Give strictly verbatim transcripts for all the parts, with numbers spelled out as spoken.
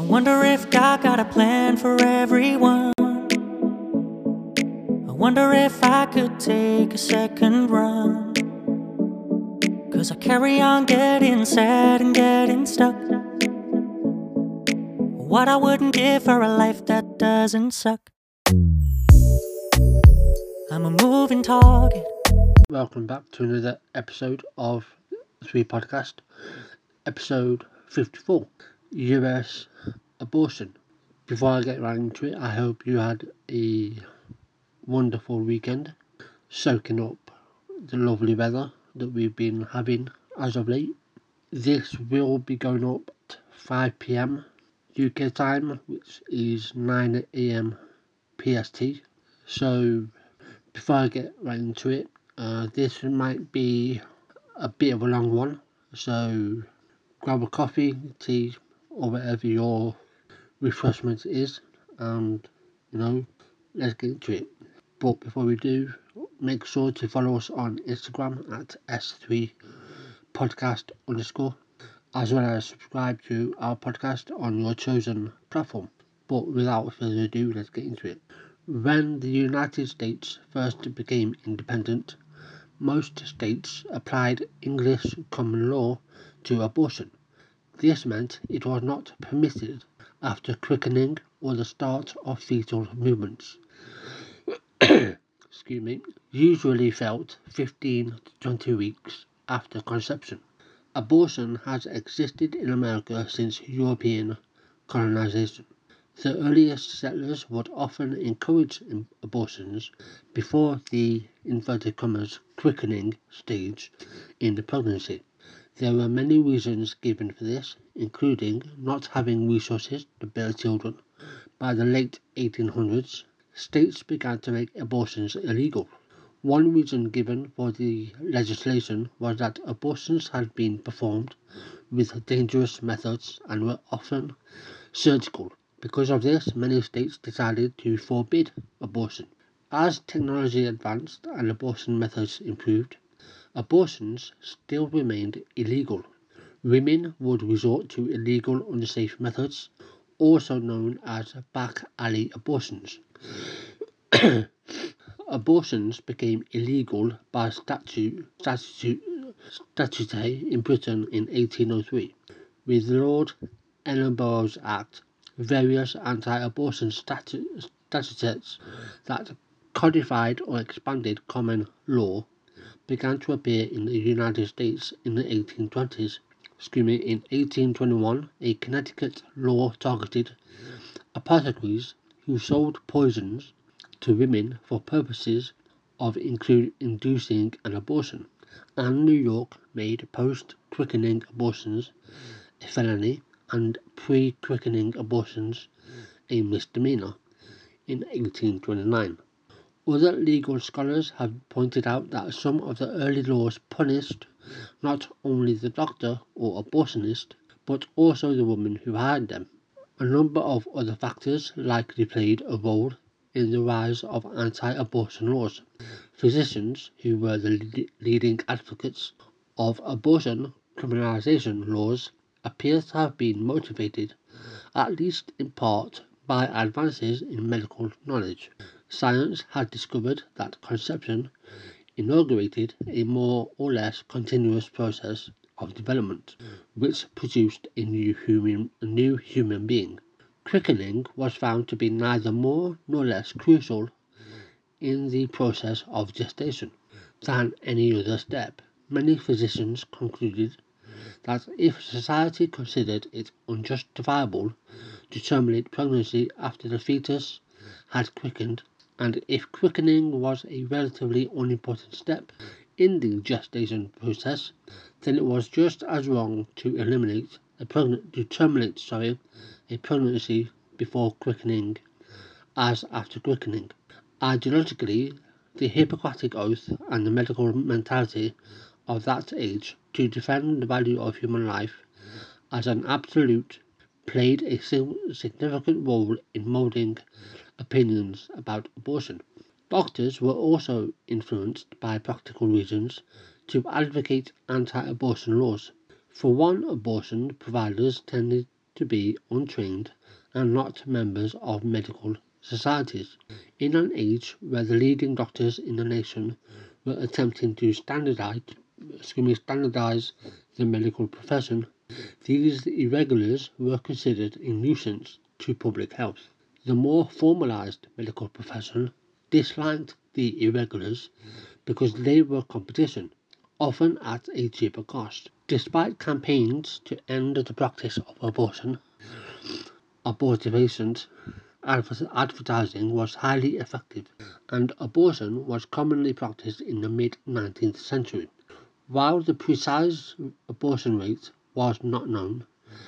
Wonder if God got a plan for everyone. I wonder if I could take a second run. Cause I carry on getting sad and getting stuck. What I wouldn't give for a life that doesn't suck. I'm a moving target. Welcome back to another episode of the Three Podcast, episode fifty-four, U S abortion. Before I get right into it, I hope you had a wonderful weekend, soaking up the lovely weather that we've been having as of late. This will be going up at five p m U K time, which is nine a m P S T. So before I get right into it, uh, this might be a bit of a long one, so grab a coffee, tea, or whatever your refreshment is, and you know, let's get into it. But before we do, make sure to follow us on Instagram at S three podcast underscore, as well as subscribe to our podcast on your chosen platform. But without further ado, let's get into it. When the United States first became independent, most states applied English common law to abortion. This meant it was not permitted after quickening or the start of fetal movements. Excuse me, usually felt fifteen to twenty weeks after conception. Abortion has existed in America since European colonization. The earliest settlers would often encourage abortions before the inverted commas quickening stage in the pregnancy. There were many reasons given for this, including not having resources to bear children. By the late eighteen hundreds, states began to make abortions illegal. One reason given for the legislation was that abortions had been performed with dangerous methods and were often surgical. Because of this, many states decided to forbid abortion. As technology advanced and abortion methods improved, abortions still remained illegal. Women would resort to illegal, unsafe methods, also known as back alley abortions. Abortions became illegal by statute, statute, statute in Britain in eighteen oh three. With Lord Ellenborough's Act, various anti-abortion statu- statutes that codified or expanded common law began to appear in the United States in the eighteen twenties. Excuse me, in eighteen twenty-one, a Connecticut law targeted apothecaries who sold poisons to women for purposes of include inducing an abortion, and New York made post-quickening abortions a felony and pre-quickening abortions a misdemeanor in eighteen twenty-nine. Other legal scholars have pointed out that some of the early laws punished not only the doctor or abortionist, but also the woman who hired them. A number of other factors likely played a role in the rise of anti-abortion laws. Physicians, who were the leading advocates of abortion criminalization laws, appear to have been motivated, at least in part, by advances in medical knowledge. Science had discovered that conception inaugurated a more or less continuous process of development, which produced a new human, a new human being. Quickening was found to be neither more nor less crucial in the process of gestation than any other step. Many physicians concluded that if society considered it unjustifiable to terminate pregnancy after the fetus had quickened, and if quickening was a relatively unimportant step in the gestation process, then it was just as wrong to eliminate a pregnant to terminate sorry, a pregnancy before quickening as after quickening. Ideologically, the Hippocratic Oath and the medical mentality of that age to defend the value of human life as an absolute played a significant role in moulding opinions about abortion. Doctors were also influenced by practical reasons to advocate anti-abortion laws. For one, abortion providers tended to be untrained and not members of medical societies. In an age where the leading doctors in the nation were attempting to standardize, excuse me, standardize the medical profession, these irregulars were considered a nuisance to public health. The more formalized medical profession disliked the irregulars because they were competition, often at a cheaper cost. Despite campaigns to end the practice of abortion, abortivations, advertising was highly effective, and abortion was commonly practiced in the mid-nineteenth century. While the precise abortion rate was not known,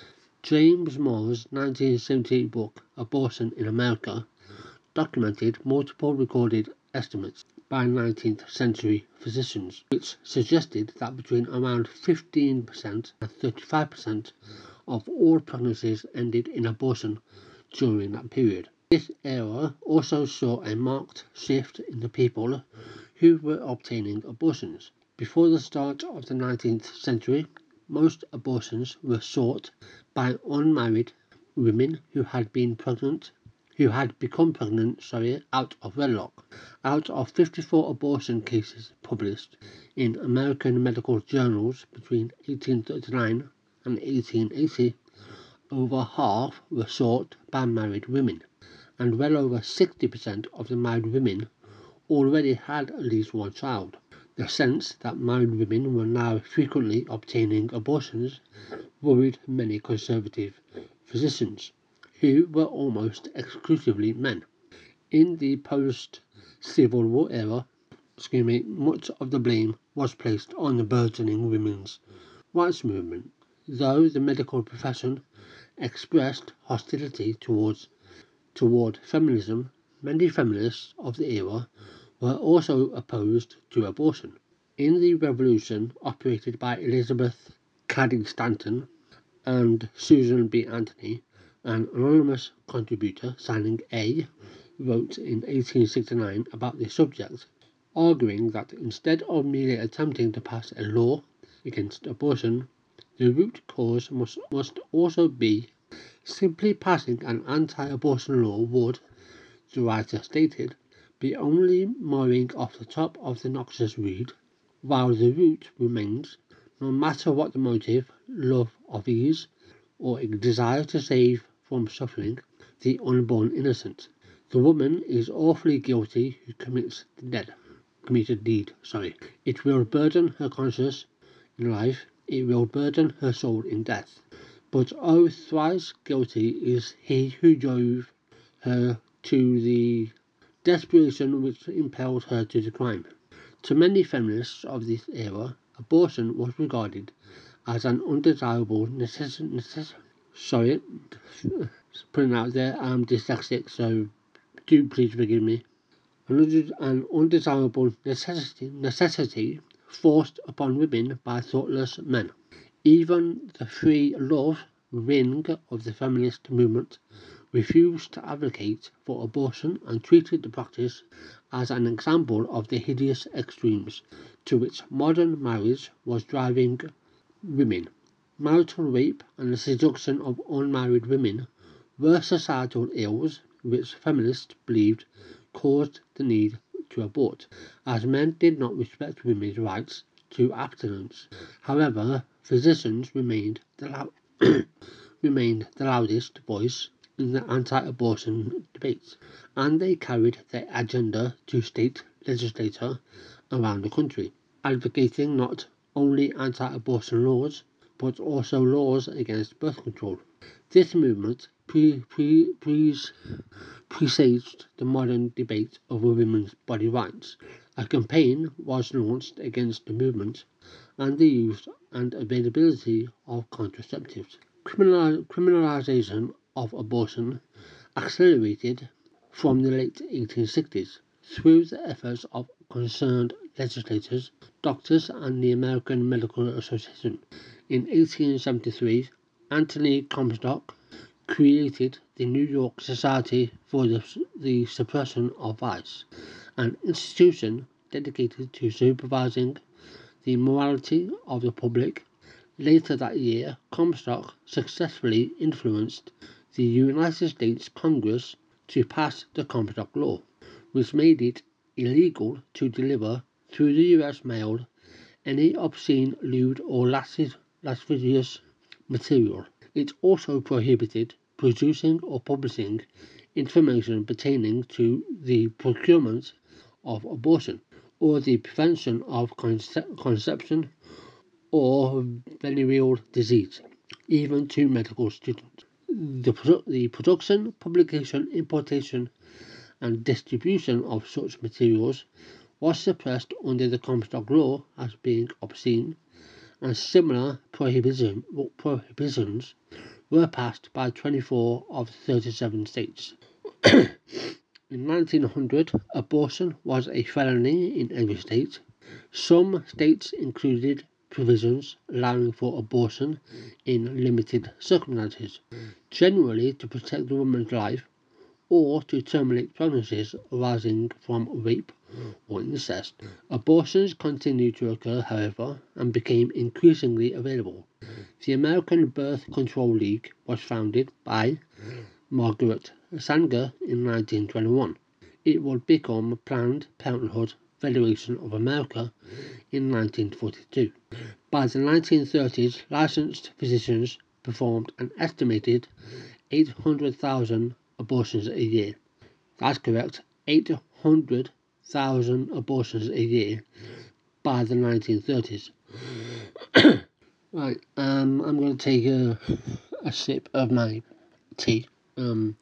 James Moore's nineteen seventy-eight book, Abortion in America, documented multiple recorded estimates by nineteenth century physicians, which suggested that between around fifteen percent and thirty-five percent of all pregnancies ended in abortion during that period. This era also saw a marked shift in the people who were obtaining abortions. Before the start of the nineteenth century, most abortions were sought by unmarried women who had been pregnant, who had become pregnant, sorry, out of wedlock. Out of fifty-four abortion cases published in American medical journals between eighteen thirty-nine and eighteen eighty, over half were sought by married women, and well over sixty percent of the married women already had at least one child. The sense that married women were now frequently obtaining abortions worried many conservative physicians, who were almost exclusively men. In the post-Civil War era, excuse me, much of the blame was placed on the burgeoning women's rights movement. Though the medical profession expressed hostility towards toward feminism, many feminists of the era were also opposed to abortion. In the revolution operated by Elizabeth Cady Stanton and Susan B. Anthony, an anonymous contributor signing A wrote in eighteen sixty-nine about the subject, arguing that instead of merely attempting to pass a law against abortion, the root cause must, must also be simply passing an anti-abortion law would, the writer stated, be only mowing off the top of the noxious weed, while the root remains, no matter what the motive, love of ease, or a desire to save from suffering the unborn innocent. The woman is awfully guilty who commits the deed. Committed deed, sorry. It will burden her conscience in life, it will burden her soul in death. But oh, thrice guilty is he who drove her to the desperation which impelled her to the crime. To many feminists of this era, abortion was regarded as an undesirable necessity. Necess- sorry, putting out there, I'm dyslexic, so do please forgive me. An, an undesirable necessity, necessity forced upon women by thoughtless men. Even the free love wing of the feminist movement refused to advocate for abortion and treated the practice as an example of the hideous extremes to which modern marriage was driving women. Marital rape and the seduction of unmarried women were societal ills which feminists believed caused the need to abort, as men did not respect women's rights to abstinence. However, physicians remained the, lou- remained the loudest voice in the anti-abortion debates, and they carried their agenda to state legislators around the country, advocating not only anti-abortion laws, but also laws against birth control. This movement pre- pre- pre- presaged the modern debate over women's body rights. A campaign was launched against the movement and the use and availability of contraceptives. Criminal- criminalization of abortion accelerated from the late eighteen sixties through the efforts of concerned legislators, doctors, and the American Medical Association. In eighteen seventy-three, Anthony Comstock created the New York Society for the, the Suppression of Vice, an institution dedicated to supervising the morality of the public, Later that year, Comstock successfully influenced the United States Congress to pass the Comstock Law, which made it illegal to deliver through the U S mail any obscene, lewd, or lascivious material. It also prohibited producing or publishing information pertaining to the procurement of abortion, or the prevention of conce- conception or venereal disease, even to medical students. The, produ- the production, publication, importation, and distribution of such materials was suppressed under the Comstock Law as being obscene, and similar prohibition, prohibitions were passed by twenty-four of thirty-seven states. In nineteen hundred, abortion was a felony in every state. Some states included provisions allowing for abortion in limited circumstances, generally to protect the woman's life or to terminate pregnancies arising from rape or incest. Abortions continued to occur, however, and became increasingly available. The American Birth Control League was founded by Margaret Sanger in nineteen twenty-one. It would become Planned Parenthood Federation of America in nineteen forty-two. By the nineteen thirties, licensed physicians performed an estimated eight hundred thousand abortions a year. That's correct, eight hundred thousand abortions a year by the nineteen thirties. Right, um, I'm going to take a, a sip of my tea. Um,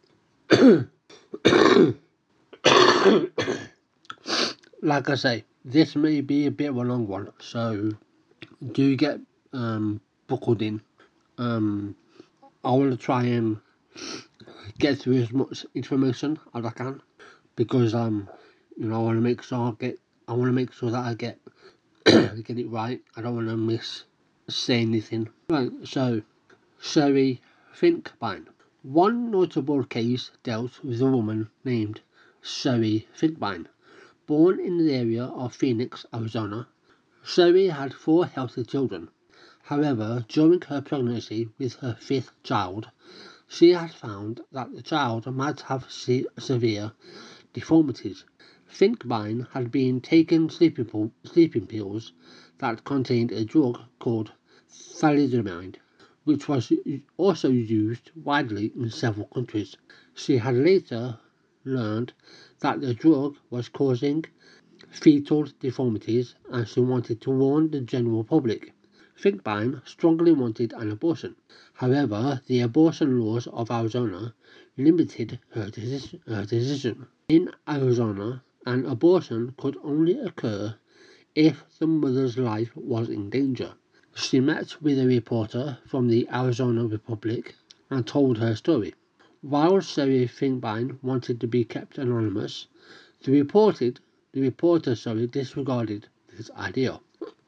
like I say, this may be a bit of a long one, so do get um, buckled in. Um, I want to try and get through as much information as I can, because um, you know, I want to make sure I get, I want to make sure that I get get it right. I don't want to miss say anything. Right, so Sherry Finkbein. One notable case dealt with a woman named Sherry Finkbein, born in the area of Phoenix, Arizona. Sherry had four healthy children. However, during her pregnancy with her fifth child, she had found that the child might have se- severe deformities. Finkbein had been taking sleeping, po- sleeping pills that contained a drug called thalidomide, which was also used widely in several countries. She had later learned that the drug was causing fetal deformities, and she wanted to warn the general public. Finkbein strongly wanted an abortion. However, the abortion laws of Arizona limited her, deci- her decision. In Arizona, an abortion could only occur if the mother's life was in danger. She met with a reporter from the Arizona Republic and told her story. While Sherry Finkbein wanted to be kept anonymous, the reported the reporter sorry, disregarded this idea.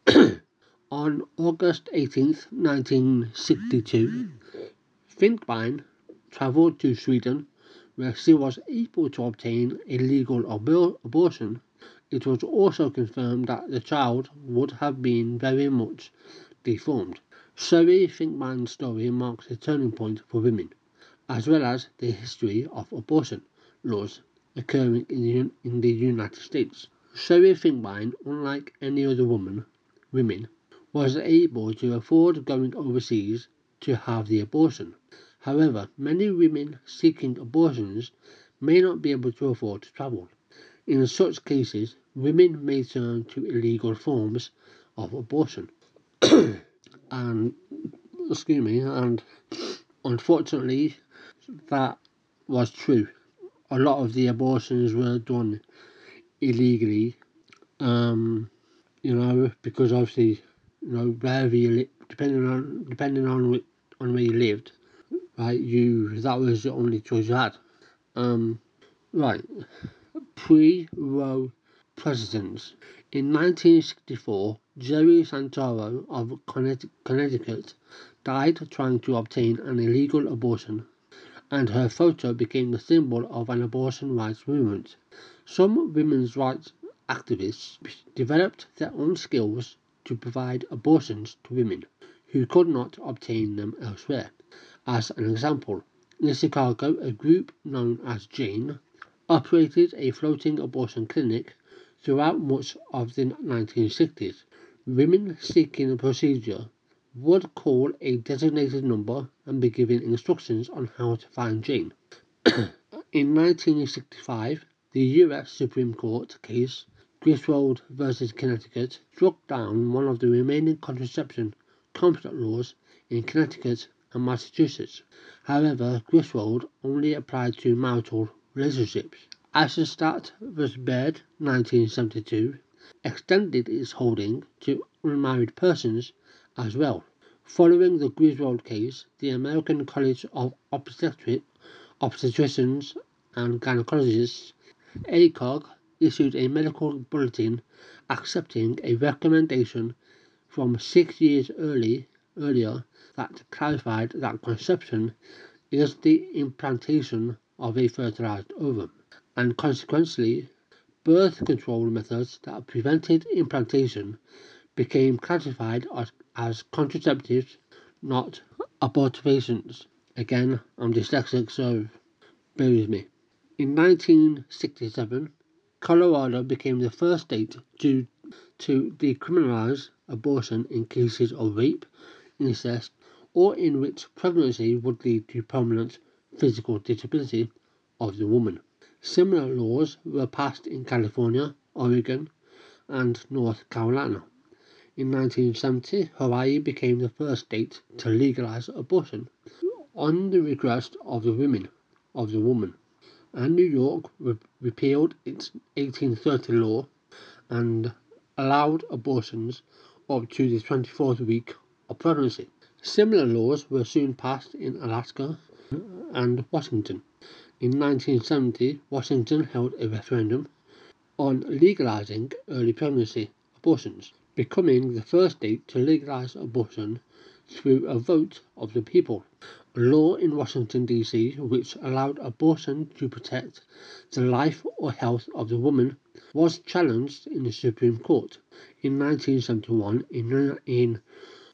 On August eighteenth, nineteen sixty-two, Finkbein travelled to Sweden, where she was able to obtain a legal abor- abortion. It was also confirmed that the child would have been very much deformed. Sherry Finkbein's story marks a turning point for women, as well as the history of abortion laws occurring in the, in the United States. Sherry Finkbein, unlike any other woman, women, was able to afford going overseas to have the abortion. However, many women seeking abortions may not be able to afford to travel. In such cases, women may turn to illegal forms of abortion. and, excuse me, and unfortunately, that was true. A lot of the abortions were done illegally, um, you know, because obviously, you know, wherever you li- depending on depending on wh- on where you lived, right, you that was the only choice you had. Um, right, pre-Roe precedents. In nineteen sixty-four, Jerry Santoro of Connecticut died trying to obtain an illegal abortion, and her photo became the symbol of an abortion rights movement. Some women's rights activists developed their own skills to provide abortions to women who could not obtain them elsewhere. As an example, in Chicago, a group known as Jane operated a floating abortion clinic throughout much of the nineteen sixties. Women seeking a procedure would call a designated number and be given instructions on how to find Jane. In nineteen sixty-five, the U S Supreme Court case Griswold versus Connecticut struck down one of the remaining contraception compact laws in Connecticut and Massachusetts. However, Griswold only applied to marital relationships. Eisenstadt versus Baird, nineteen seventy-two, extended its holding to unmarried persons as well. Following the Griswold case, the American College of Obstetric, Obstetricians and Gynecologists, A C O G, issued a medical bulletin accepting a recommendation from six years early, earlier that clarified that conception is the implantation of a fertilized ovum, and consequently, birth control methods that prevented implantation became classified as, as contraceptives, not abortifacients. Again, I'm dyslexic, so bear with me. In nineteen sixty-seven, Colorado became the first state to, to decriminalize abortion in cases of rape, incest, or in which pregnancy would lead to permanent physical disability of the woman. Similar laws were passed in California, Oregon, and North Carolina. In nineteen seventy, Hawaii became the first state to legalize abortion on the request of the women of the woman, and New York re- repealed its eighteen thirty law and allowed abortions up to the twenty-fourth week of pregnancy. Similar laws were soon passed in Alaska and Washington. In nineteen seventy, Washington held a referendum on legalizing early pregnancy abortions, becoming the first state to legalize abortion through a vote of the people. A law in Washington, D C, which allowed abortion to protect the life or health of the woman, was challenged in the Supreme Court in nineteen seventy-one in, in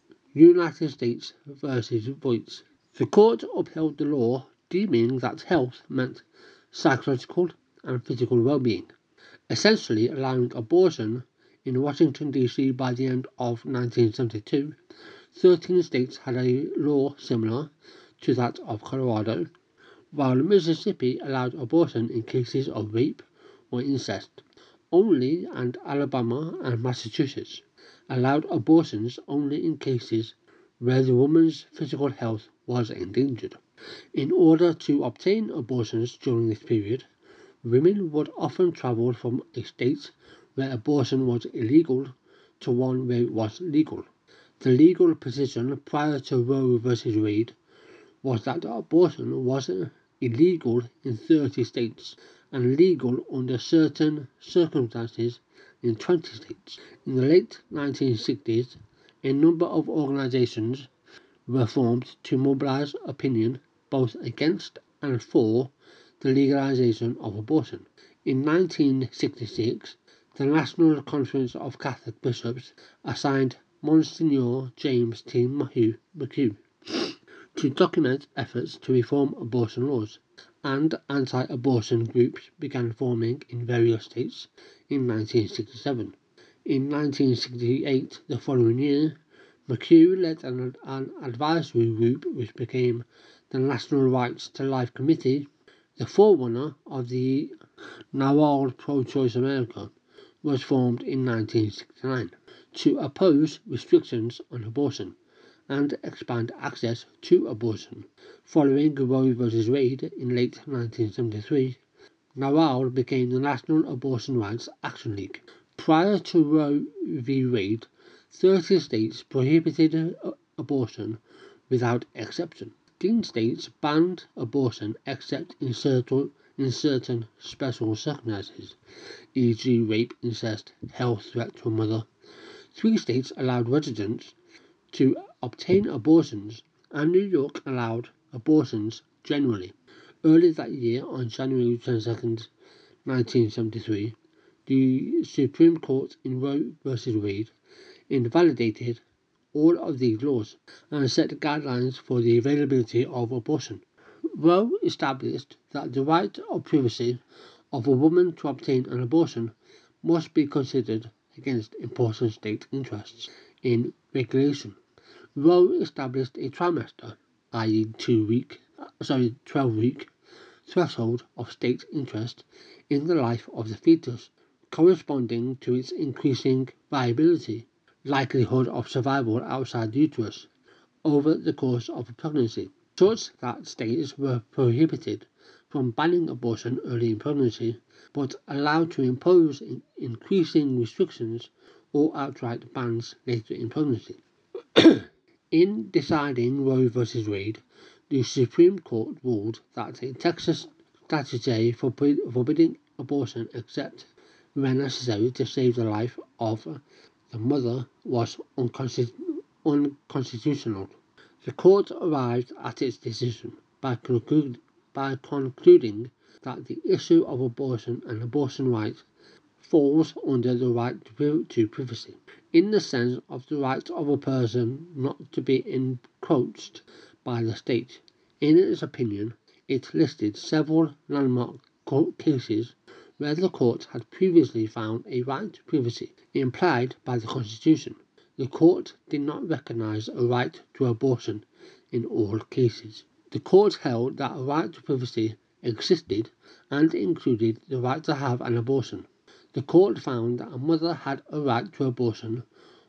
United States versus Voight. The court upheld the law, deeming that health meant psychological and physical well-being, essentially allowing abortion in Washington, D C by the end of nineteen seventy-two. thirteen states had a law similar to that of Colorado, while Mississippi allowed abortion in cases of rape or incest only, and Alabama and Massachusetts allowed abortions only in cases where the woman's physical health was endangered. In order to obtain abortions during this period, women would often travel from a state where abortion was illegal to one where it was legal. The legal position prior to Roe versus Wade was that abortion was illegal in thirty states and legal under certain circumstances in twenty states. In the late nineteen sixties, a number of organizations were formed to mobilize opinion both against and for the legalization of abortion. In nineteen sixty-six, the National Conference of Catholic Bishops assigned Monsignor James T. McHugh to document efforts to reform abortion laws, and anti-abortion groups began forming in various states in nineteen sixty-seven. In nineteen sixty-eight, the following year, McHugh led an, an advisory group which became the National Rights to Life Committee. The forerunner of the now Pro-Choice America was formed in nineteen sixty-nine to oppose restrictions on abortion and expand access to abortion. Following Roe versus Wade in late nineteen seventy-three, NARAL became the National Abortion Rights Action League. Prior to Roe v. Wade, thirty states prohibited abortion without exception. fifteen states banned abortion except in certain, in certain special circumstances, for example rape, incest, health threat to a mother. Three states allowed residents to obtain abortions, and New York allowed abortions generally. Early that year, on January twenty-second, nineteen seventy-three, the Supreme Court in Roe versus Wade invalidated all of these laws and set guidelines for the availability of abortion. Roe established that the right of privacy of a woman to obtain an abortion must be considered against important state interests in regulation. Roe established a trimester, that is two week, sorry, twelve week threshold of state interest in the life of the fetus, corresponding to its increasing viability, likelihood of survival outside the uterus, over the course of a pregnancy, such that states were prohibited from banning abortion early in pregnancy, but allowed to impose in increasing restrictions or outright bans later in pregnancy. In deciding Roe v. Wade, the Supreme Court ruled that a Texas statute forbidding abortion except when necessary to save the life of the mother was unconstitutional. The court arrived at its decision by, conclude, by concluding that the issue of abortion and abortion rights falls under the right to privacy, in the sense of the right of a person not to be encroached by the state. In its opinion, it listed several landmark court cases where the court had previously found a right to privacy implied by the Constitution. The court did not recognize a right to abortion in all cases. The court held that a right to privacy existed and included the right to have an abortion. The court found that a mother had a right to abortion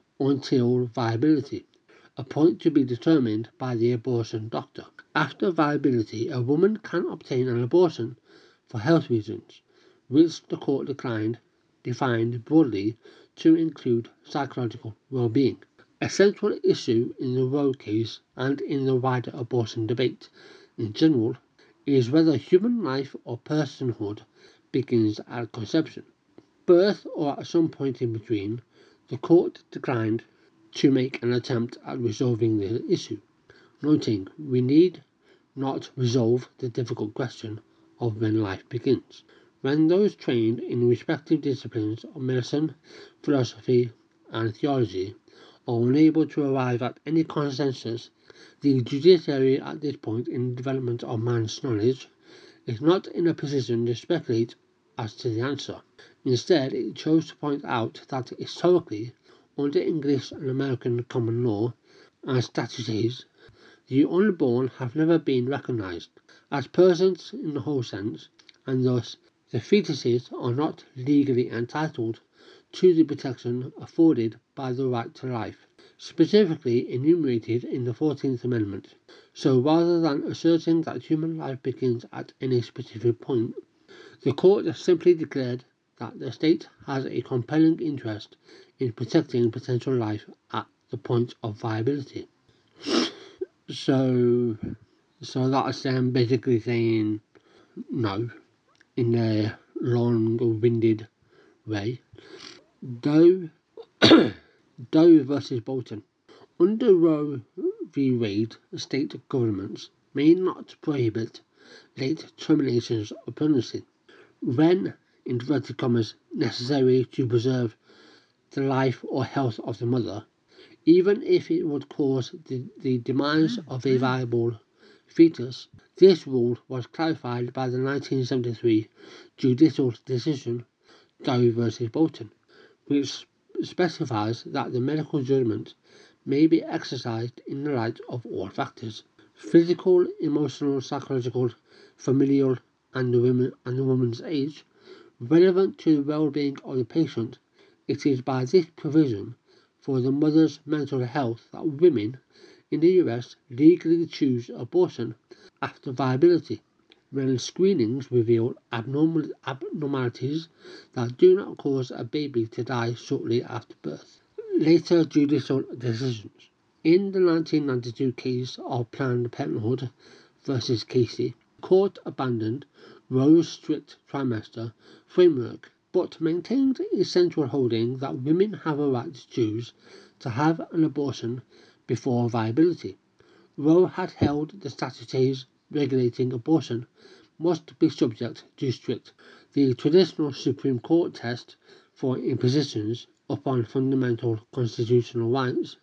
until viability, a point to be determined by the abortion doctor. After viability, a woman can obtain an abortion for health reasons, which the court declined, defined broadly to include psychological well-being. A central issue in the Roe case and in the wider abortion debate in general is whether human life or personhood begins at conception, birth, or at some point in between. The court declined to make an attempt at resolving the issue, noting we need not resolve the difficult question of when life begins. When those trained in respective disciplines of medicine, philosophy, and theology are unable to arrive at any consensus, the judiciary at this point in the development of man's knowledge is not in a position to speculate as to the answer. Instead, it chose to point out that historically, under English and American common law and statutes, the unborn have never been recognized as persons in the whole sense, and thus the fetuses are not legally entitled to the protection afforded by the right to life, specifically enumerated in the fourteenth Amendment. So rather than asserting that human life begins at any specific point, the court has simply declared that the state has a compelling interest in protecting potential life at the point of viability. So, so that's them basically saying no in their long-winded way. Doe, Doe versus Bolton. Under Roe v. Wade, state governments may not prohibit late terminations of pregnancy when, in inverted commas, necessary to preserve the life or health of the mother, even if it would cause the, the demise of a viable fetus. This rule was clarified by the nineteen seventy-three judicial decision Doe versus Bolton, which specifies that the medical judgment may be exercised in the light of all factors: physical, emotional, psychological, familial, and the woman and the woman's age, relevant to the well-being of the patient. It is by this provision for the mother's mental health that women in the U S legally choose abortion after viability, when screenings reveal abnormal, abnormalities that do not cause a baby to die shortly after birth. Later judicial decisions. In the nineteen ninety-two case of Planned Parenthood versus Casey, the court abandoned Roe's strict trimester framework, but maintained a central holding that women have a right to choose to have an abortion before viability. Roe had held the statutes regulating abortion must be subject to strict, the traditional Supreme Court test for impositions upon fundamental constitutional rights,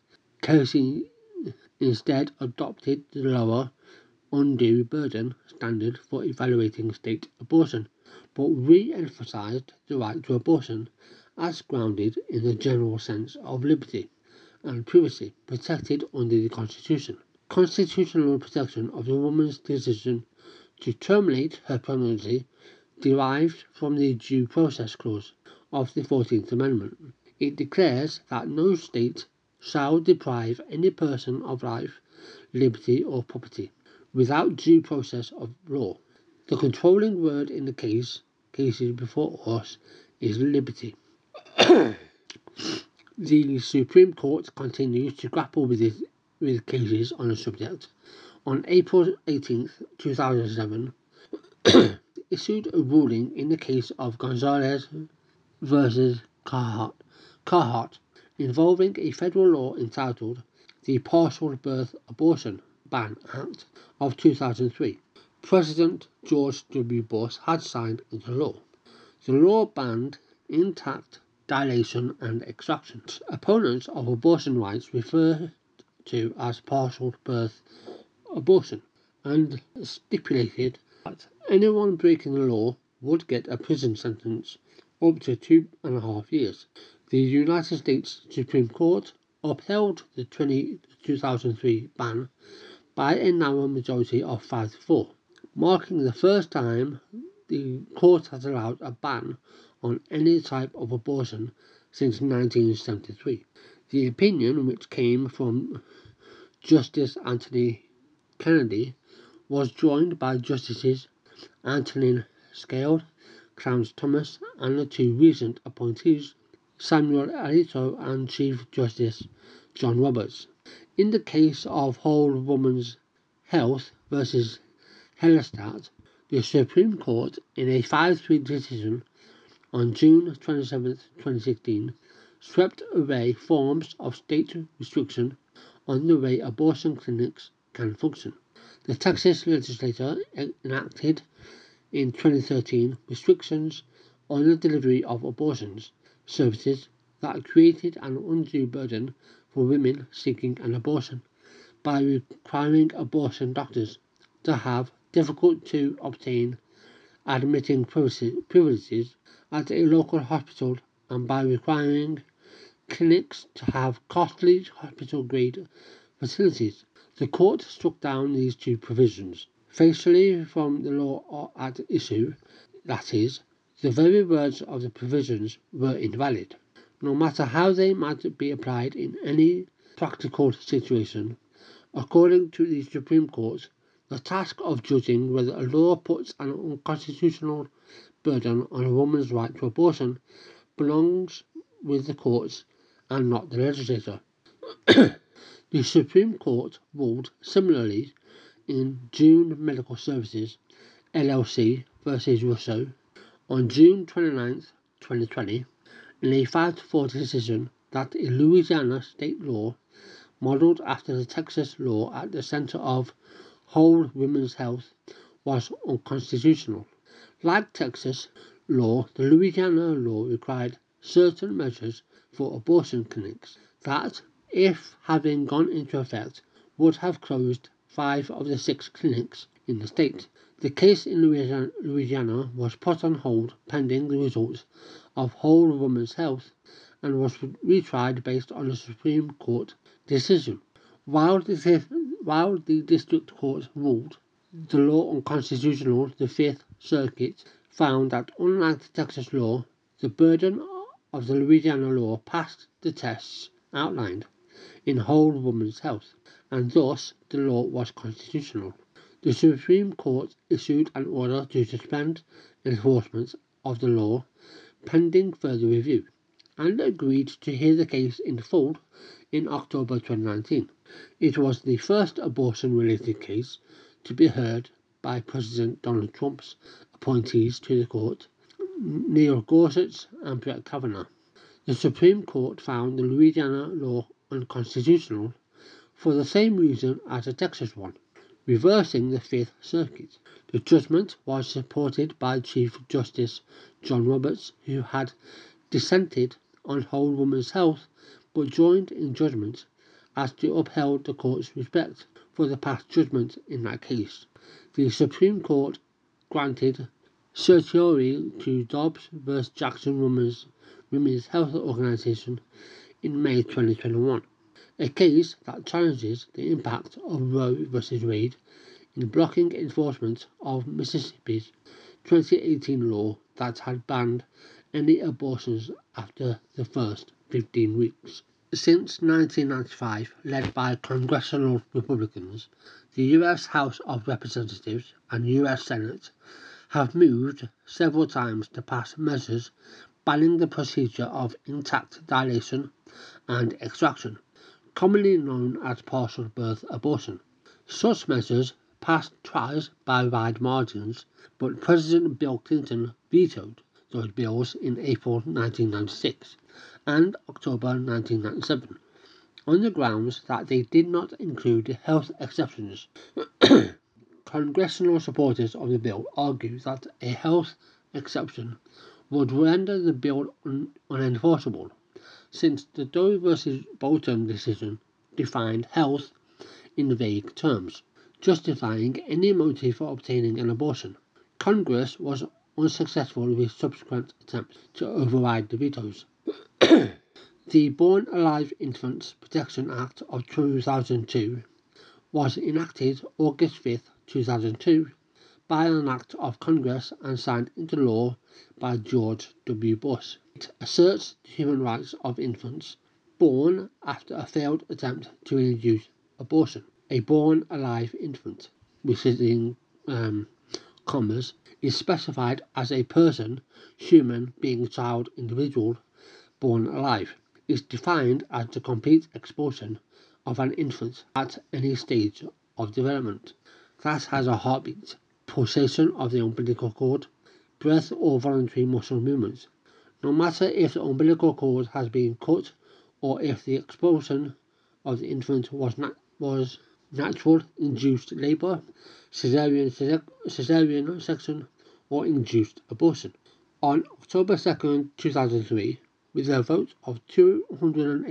Casey instead adopted the lower undue burden standard for evaluating state abortion, but re-emphasized the right to abortion as grounded in the general sense of liberty and privacy protected under the Constitution. Constitutional protection of the woman's decision to terminate her pregnancy derived from the Due Process Clause of the fourteenth Amendment. It declares that no state shall deprive any person of life, liberty, or property without due process of law. The controlling word in the case cases before us is liberty. The Supreme Court continues to grapple with, it, with cases on the subject. On April eighteenth, two thousand seven, issued a ruling in the case of Gonzalez versus Carhart, Carhart involving a federal law entitled the Partial Birth Abortion Ban Act of two thousand three. President George W. Bush had signed into law. The law banned intact dilation and extraction. Opponents of abortion rights refer to as partial birth abortion and stipulated that anyone breaking the law would get a prison sentence up to two and a half years. The United States Supreme Court upheld the two thousand three ban by a narrow majority of five to four, marking the first time the court has allowed a ban on any type of abortion since nineteen seventy-three. The opinion, which came from Justice Anthony Kennedy, was joined by Justices Antonin Scalia, Clarence Thomas, and the two recent appointees, Samuel Alito and Chief Justice John Roberts. In the case of Whole Woman's Health versus Hellerstadt, the Supreme Court, in a five three decision on June twenty-seventh, twenty sixteen, swept away forms of state restriction on the way abortion clinics can function. The Texas legislature enacted in twenty thirteen restrictions on the delivery of abortions services that created an undue burden for women seeking an abortion by requiring abortion doctors to have difficult to obtain admitting privileges at a local hospital and by requiring clinics to have costly hospital-grade facilities. The court struck down these two provisions facially from the law at issue, that is, the very words of the provisions were invalid. No matter how they might be applied in any practical situation, according to the Supreme Court, the task of judging whether a law puts an unconstitutional burden on a woman's right to abortion belongs with the courts and not the legislature. The Supreme Court ruled similarly in June Medical Services, L L C versus Russo, on June twenty-ninth, twenty twenty, in a five to four decision that a Louisiana state law modelled after the Texas law at the center of whole women's health was unconstitutional. Like Texas law, the Louisiana law required certain measures for abortion clinics that, if having gone into effect, would have closed five of the six clinics in the state. The case in Louisiana was put on hold pending the results of Whole Woman's Health and was retried based on a Supreme Court decision. While the, while the District Court ruled the law unconstitutional, the Fifth Circuit found that, unlike the Texas law, the burden of the Louisiana law passed the tests outlined in Whole Woman's Health, and thus the law was constitutional. The Supreme Court issued an order to suspend enforcement of the law pending further review, and agreed to hear the case in full in October twenty nineteen. It was the first abortion-related case to be heard by President Donald Trump's appointees to the court, Neil Gorsuch and Brett Kavanaugh. The Supreme Court found the Louisiana law unconstitutional for the same reason as the Texas one, reversing the Fifth Circuit. The judgment was supported by Chief Justice John Roberts, who had dissented on Whole Woman's Health but joined in judgment as to uphold the court's respect for the past judgment in that case. The Supreme Court granted certiorari to Dobbs versus Jackson Women's, Women's Health Organization in May twenty twenty-one, a case that challenges the impact of Roe versus Wade in blocking enforcement of Mississippi's twenty eighteen law that had banned any abortions after the first fifteen weeks. Since nineteen ninety-five, led by congressional Republicans, the U S House of Representatives and U S Senate have moved several times to pass measures banning the procedure of intact dilation and extraction, commonly known as partial birth abortion. Such measures passed twice by wide margins, but President Bill Clinton vetoed those bills in April nineteen ninety-six and October nineteen ninety-seven, on the grounds that they did not include health exceptions. Congressional supporters of the bill argue that a health exception would render the bill un- unenforceable, since the Doe versus Bolton decision defined health in vague terms, justifying any motive for obtaining an abortion. Congress was unsuccessful with subsequent attempts to override the vetoes. The Born Alive Infants Protection Act of two thousand two was enacted August fifth, two thousand two, by an act of Congress and signed into law by George W. Bush. It asserts the human rights of infants born after a failed attempt to induce abortion. A born alive infant, which is in um, commas, is specified as a person, human, being, child, individual, born alive. Is defined as the complete expulsion of an infant at any stage of development that has a heartbeat, pulsation of the umbilical cord, breath or voluntary muscle movements, no matter if the umbilical cord has been cut or if the expulsion of the infant was, nat- was natural induced labour, caesarean, caesarean section, or induced abortion. On October second, two thousand three, with a vote of two hundred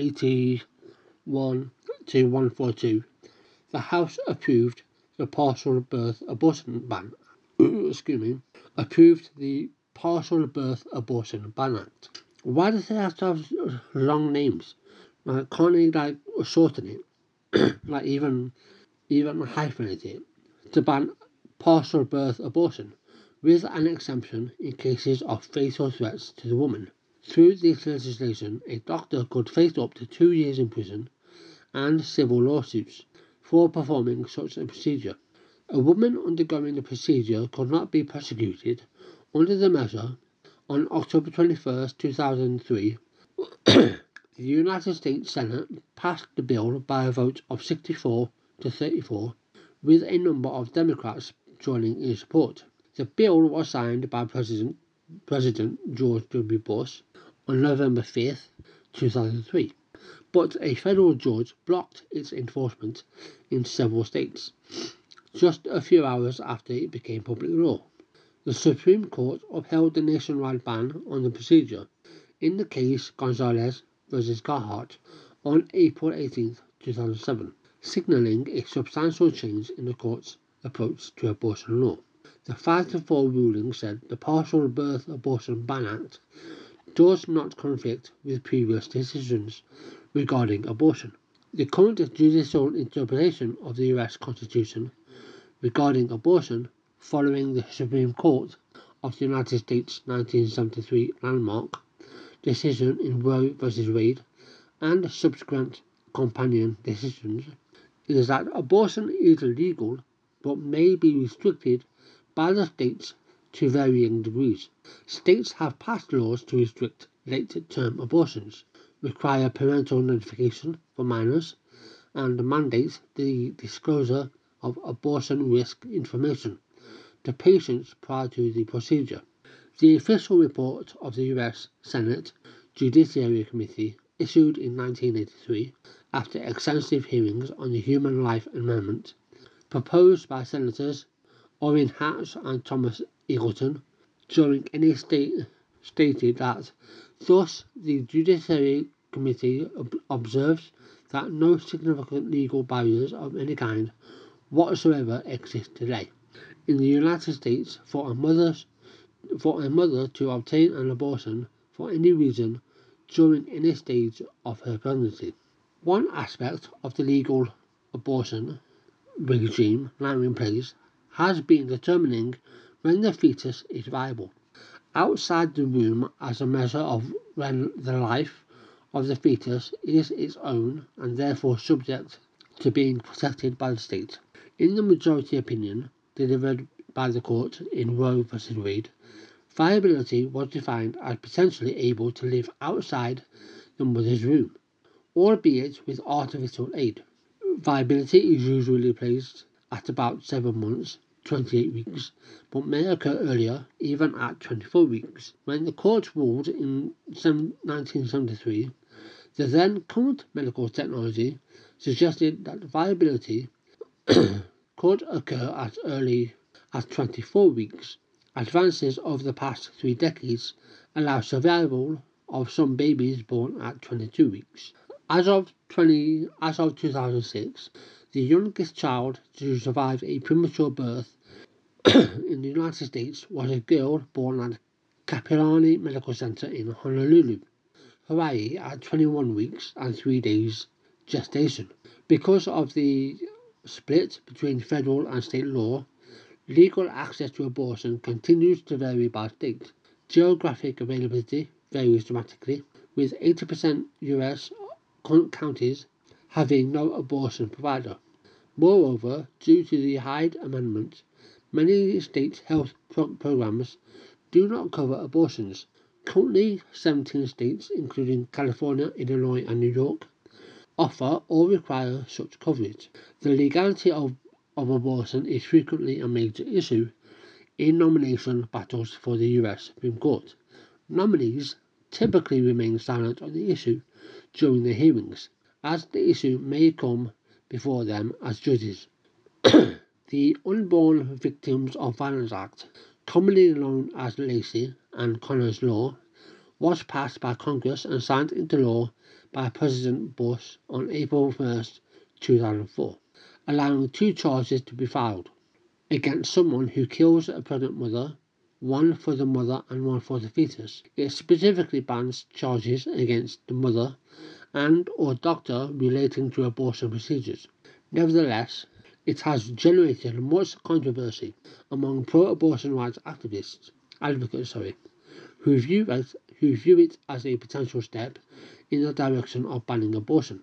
eighty-one to one hundred forty-two, the House approved the partial birth abortion ban. Excuse me, approved the Partial Birth Abortion Ban Act. Why does it have to have long names? Like, can't they like shorten it, like even even hyphenate it, to ban partial birth abortion, with an exemption in cases of fatal threats to the woman? Through this legislation, a doctor could face up to two years in prison and civil lawsuits for performing such a procedure. A woman undergoing the procedure could not be prosecuted under the measure. On October twenty-first, two thousand three, the United States Senate passed the bill by a vote of sixty-four to thirty-four, with a number of Democrats joining in support. The bill was signed by President, President George W. Bush on November fifth, two thousand three, but a federal judge blocked its enforcement in several states, just a few hours after it became public law. The Supreme Court upheld the nationwide ban on the procedure in the case Gonzalez versus Garhart on April eighteenth, two thousand seven, signalling a substantial change in the court's approach to abortion law. The five to four ruling said the Partial Birth Abortion Ban Act does not conflict with previous decisions regarding abortion. The current judicial interpretation of the U S Constitution regarding abortion, following the Supreme Court of the United States nineteen seventy-three landmark decision in Roe versus Wade and subsequent companion decisions, is that abortion is legal but may be restricted by the states to varying degrees. States have passed laws to restrict late-term abortions, require parental notification for minors, and mandate the disclosure of abortion risk information to patients prior to the procedure. The official report of the U S Senate Judiciary Committee, issued in nineteen eighty-three after extensive hearings on the Human Life Amendment, proposed by Senators Orrin Hatch and Thomas Eagleton, during any state, stated that, thus, the Judiciary Committee ob- observes that no significant legal barriers of any kind whatsoever exist today. In the United States, for a mother, for a mother to obtain an abortion for any reason during any stage of her pregnancy. One aspect of the legal abortion regime now in place has been determining when the fetus is viable outside the womb as a measure of when the life of the fetus is its own and therefore subject to being protected by the state. In the majority opinion delivered by the court in Roe v. Wade, viability was defined as potentially able to live outside the mother's womb, albeit with artificial aid. Viability is usually placed at about seven months, twenty-eight weeks, but may occur earlier, even at twenty-four weeks. When the court ruled in nineteen seventy-three, the then current medical technology suggested that viability could occur as early as twenty-four weeks. Advances over the past three decades allow survival of some babies born at twenty-two weeks. As of, twenty, as of two thousand six, the youngest child to survive a premature birth in the United States was a girl born at Kapilani Medical Center in Honolulu, Hawaii at twenty-one weeks and three days gestation. Because of the split between federal and state law, legal access to abortion continues to vary by state. Geographic availability varies dramatically, with eighty percent U S counties having no abortion provider. Moreover, due to the Hyde Amendment, many state health pro- programs do not cover abortions. Currently, seventeen states, including California, Illinois, and New York, offer or require such coverage. The legality of, of abortion is frequently a major issue in nomination battles for the U S Supreme Court. Nominees typically remain silent on the issue during the hearings, as the issue may come before them as judges. The Unborn Victims of Violence Act, commonly known as Lacey and Connors Law, was passed by Congress and signed into law by President Bush on April first, two thousand four, allowing two charges to be filed against someone who kills a pregnant mother, one for the mother and one for the fetus. It specifically bans charges against the mother and or doctor relating to abortion procedures. Nevertheless, it has generated much controversy among pro-abortion rights activists, advocates, sorry, who view it, who view it as a potential step in the direction of banning abortion.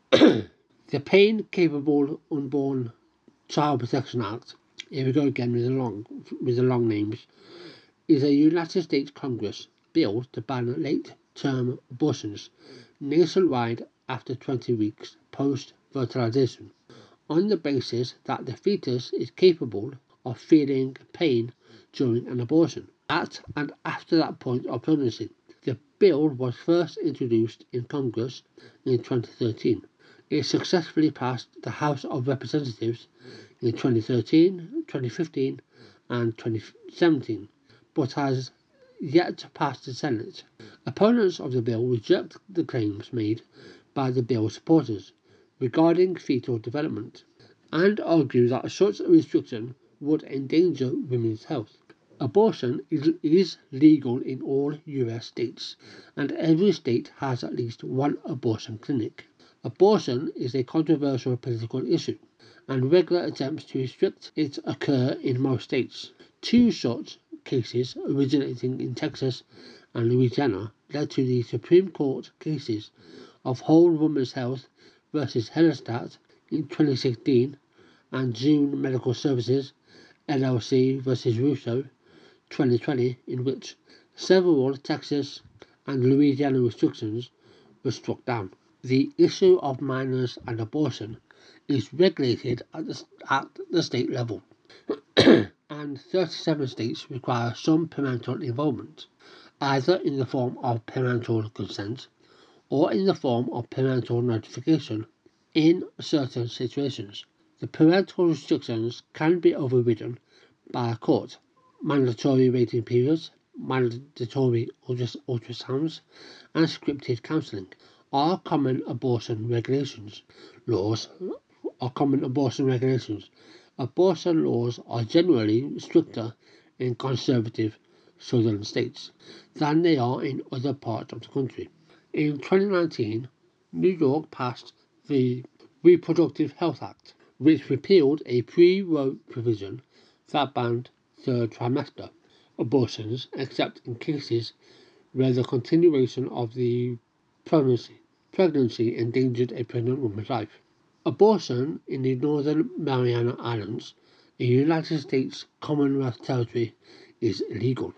The Pain Capable Unborn Child Protection Act, here we go again with the long, with the long names, is a United States Congress bill to ban late-term abortions nationwide after twenty weeks post-fertilization, on the basis that the fetus is capable of feeling pain during an abortion, at and after that point of pregnancy. The bill was first introduced in Congress in twenty thirteen. It successfully passed the House of Representatives in twenty thirteen, twenty fifteen, and twenty seventeen, but has yet to pass the Senate. Opponents of the bill reject the claims made by the bill's supporters regarding fetal development, and argue that such a restriction would endanger women's health. Abortion is, is legal in all U S states, and every state has at least one abortion clinic. Abortion is a controversial political issue, and regular attempts to restrict it occur in most states. Two such cases, originating in Texas and Louisiana, led to the Supreme Court cases of Whole Woman's Health versus Hellerstadt in twenty sixteen and June Medical Services L L C versus Russo twenty twenty, in which several Texas and Louisiana restrictions were struck down. The issue of minors and abortion is regulated at the, at the state level, and thirty-seven states require some parental involvement, either in the form of parental consent or in the form of parental notification in certain situations. The parental restrictions can be overridden by a court. Mandatory waiting periods, mandatory ultrasounds, and scripted counselling are common abortion regulations. Laws are common abortion regulations. Abortion laws are generally stricter in conservative southern states than they are in other parts of the country. In twenty nineteen, New York passed the Reproductive Health Act, which repealed a pre-Roe provision that banned third trimester abortions except in cases where the continuation of the pregnancy, pregnancy endangered a pregnant woman's life. Abortion in the Northern Mariana Islands, a United States Commonwealth territory, is illegal.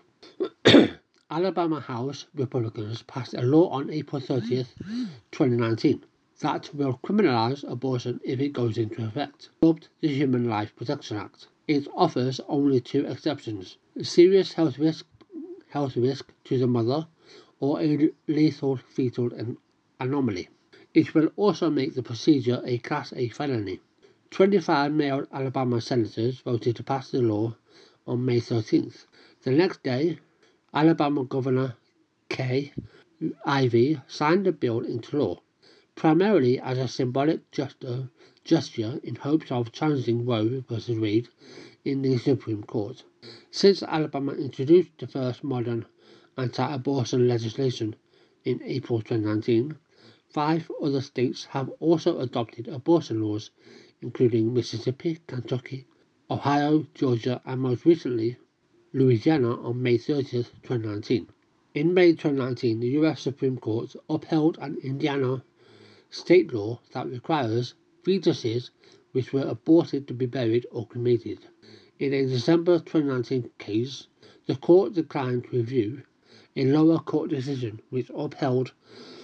Alabama House Republicans passed a law on April thirtieth, twenty nineteen, that will criminalize abortion if it goes into effect, dubbed the Human Life Protection Act. It offers only two exceptions: serious health risk, health risk to the mother, or a lethal fetal anomaly. It will also make the procedure a Class A felony. twenty-five male Alabama senators voted to pass the law on May thirteenth. The next day, Alabama Governor Kay Ivey signed the bill into law, primarily as a symbolic gesture, gesture in hopes of challenging Roe v. Wade in the Supreme Court. Since Alabama introduced the first modern anti-abortion legislation in April twenty nineteen, five other states have also adopted abortion laws, including Mississippi, Kentucky, Ohio, Georgia, and most recently, Louisiana on May thirtieth, twenty nineteen. In May twenty nineteen, the U S Supreme Court upheld an Indiana state law that requires fetuses which were aborted to be buried or cremated. In a December twenty nineteen case, the court declined to review a lower court decision which upheld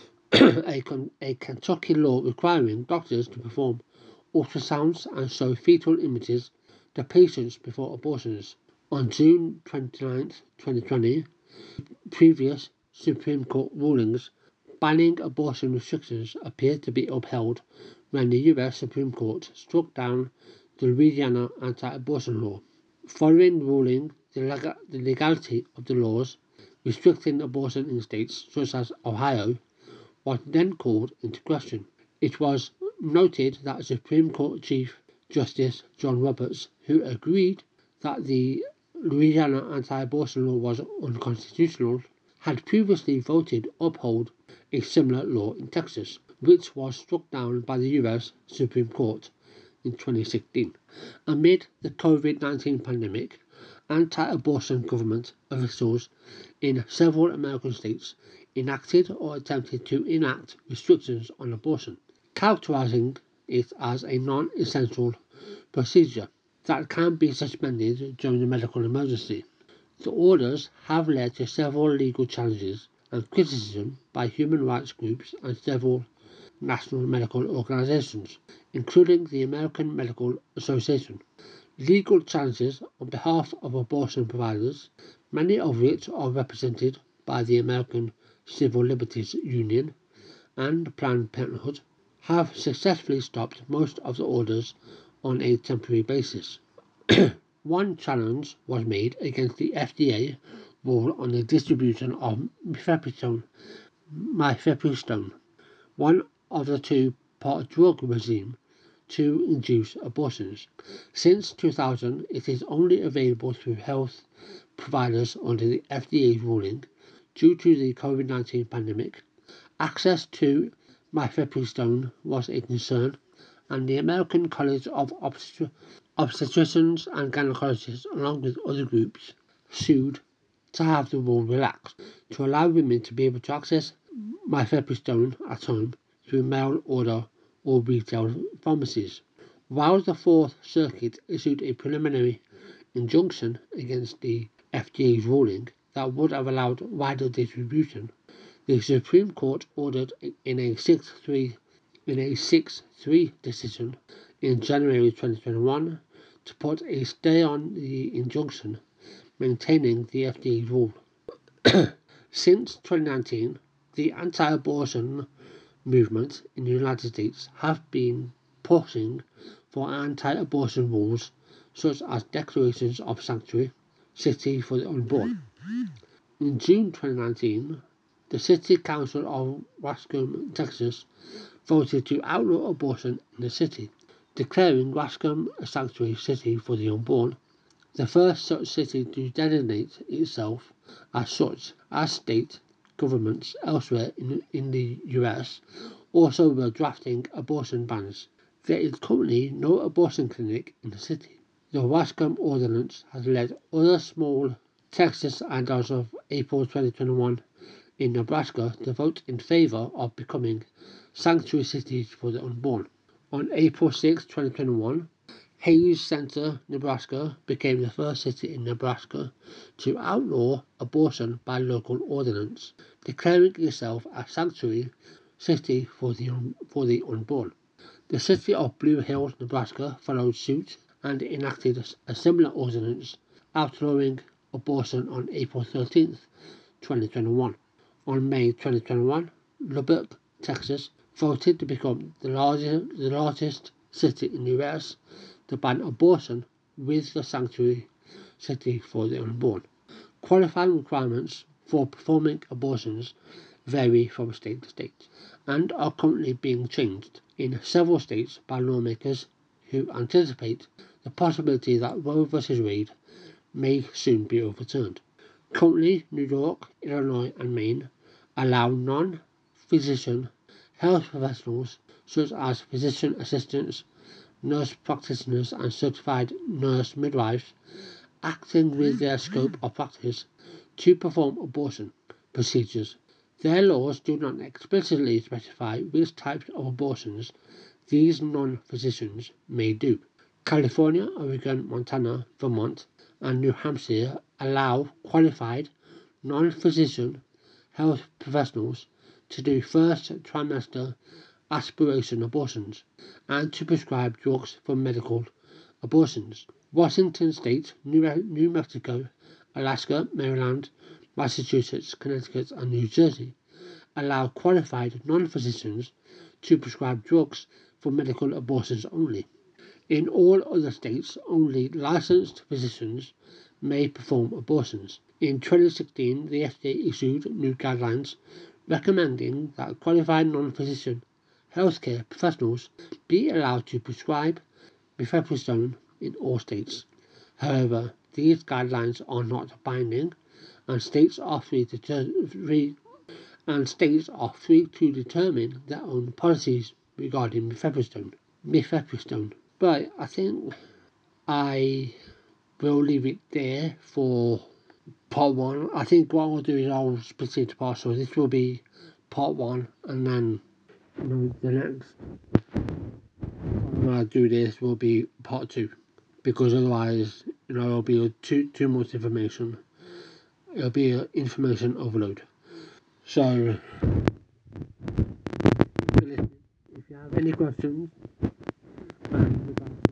a, a Kentucky law requiring doctors to perform ultrasounds and show fetal images to patients before abortions. On June twenty-ninth, twenty twenty, previous Supreme Court rulings banning abortion restrictions appeared to be upheld when the U S Supreme Court struck down the Louisiana anti-abortion law. Following the ruling, the, leg- the legality of the laws restricting abortion in states such as Ohio was then called into question. It was noted that Supreme Court Chief Justice John Roberts, who agreed that the Louisiana anti-abortion law was unconstitutional, had previously voted to uphold a similar law in Texas, which was struck down by the U S Supreme Court in twenty sixteen. Amid the COVID nineteen pandemic, anti-abortion government officials in several American states enacted or attempted to enact restrictions on abortion, characterizing it as a non-essential procedure that can be suspended during a medical emergency. The orders have led to several legal challenges and criticism by human rights groups and several national medical organizations, including the American Medical Association. Legal challenges on behalf of abortion providers, many of which are represented by the American Civil Liberties Union and Planned Parenthood, have successfully stopped most of the orders on a temporary basis. One challenge was made against the F D A rule on the distribution of mifepristone, mifepristone, one of the two-part drug regime to induce abortions. Since two thousand, it is only available through health providers under the F D A's ruling. Due to the COVID nineteen pandemic, access to mifepristone was a concern, and the American College of Obstet- Obstetricians and Gynecologists, along with other groups, sued to have the rule relaxed to allow women to be able to access mifepristone at home through mail order or retail pharmacies. While the Fourth Circuit issued a preliminary injunction against the F D A's ruling that would have allowed wider distribution, the Supreme Court ordered in a six three in a six three decision in January twenty twenty-one to put a stay on the injunction, maintaining the F D A's rule. Since twenty nineteen, the anti-abortion movement in the United States have been pushing for anti-abortion rules such as declarations of sanctuary city for the unborn. In June twenty nineteen, The City Council of Waskom, Texas, voted to outlaw abortion in the city, declaring Waskom a sanctuary city for the unborn, the first such city to designate itself as such, as state governments elsewhere in, in the U S also were drafting abortion bans. There is currently no abortion clinic in the city. The Waskom Ordinance has led other small Texas, and as of April twenty twenty-one in Nebraska, to vote in favor of becoming sanctuary cities for the unborn. On April sixth, twenty twenty-one, Hayes Center, Nebraska became the first city in Nebraska to outlaw abortion by local ordinance, declaring itself a sanctuary city for the, un- for the unborn. The city of Blue Hills, Nebraska followed suit and enacted a similar ordinance outlawing abortion on April thirteenth, twenty twenty-one. On May twenty twenty-one, Lubbock, Texas voted to become the largest, the largest city in the U S to ban abortion with the sanctuary city for the unborn. Qualifying requirements for performing abortions vary from state to state and are currently being changed in several states by lawmakers who anticipate the possibility that Roe versus Wade may soon be overturned. Currently, New York, Illinois, and Maine allow non-physician health professionals such as physician assistants, nurse practitioners, and certified nurse midwives acting with their scope of practice to perform abortion procedures. Their laws do not explicitly specify which types of abortions these non-physicians may do. California, Oregon, Montana, Vermont, and New Hampshire allow qualified non-physician health professionals to do first trimester aspiration abortions and to prescribe drugs for medical abortions. Washington State, New, New Mexico, Alaska, Maryland, Massachusetts, Connecticut, and New Jersey allow qualified non-physicians to prescribe drugs for medical abortions only. In all other states, only licensed physicians may perform abortions. In twenty sixteen, the F D A issued new guidelines recommending that qualified non-physician healthcare professionals be allowed to prescribe mifepristone in all states. However, these guidelines are not binding, and states are free to ter- free, and states are free to determine their own policies regarding mifepristone. Mifepristone. But I think I will leave it there for part one. I think what I'll do is I'll split it into parts. So this will be part one, and then you know, the next when I do this will be part two, because otherwise, you know, it'll be too too much information. It'll be an information overload. So, if you have any questions, um,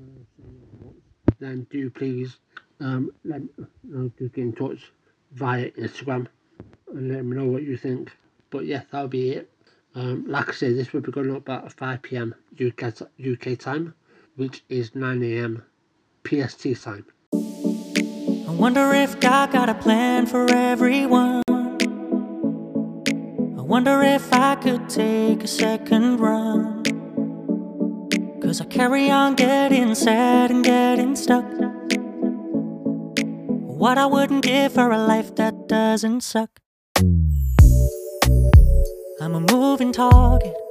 then do please um, let you know, do get in touch via Instagram and let me know what you think. But yeah, that'll be it. Um, like I said, this will be going up at five p.m. U K, U K time, which is nine a.m. P S T time. I wonder if God got a plan for everyone. I wonder if I could take a second run. Cause I carry on getting sad and getting stuck. What I wouldn't give for a life that doesn't suck. I'm a moving target,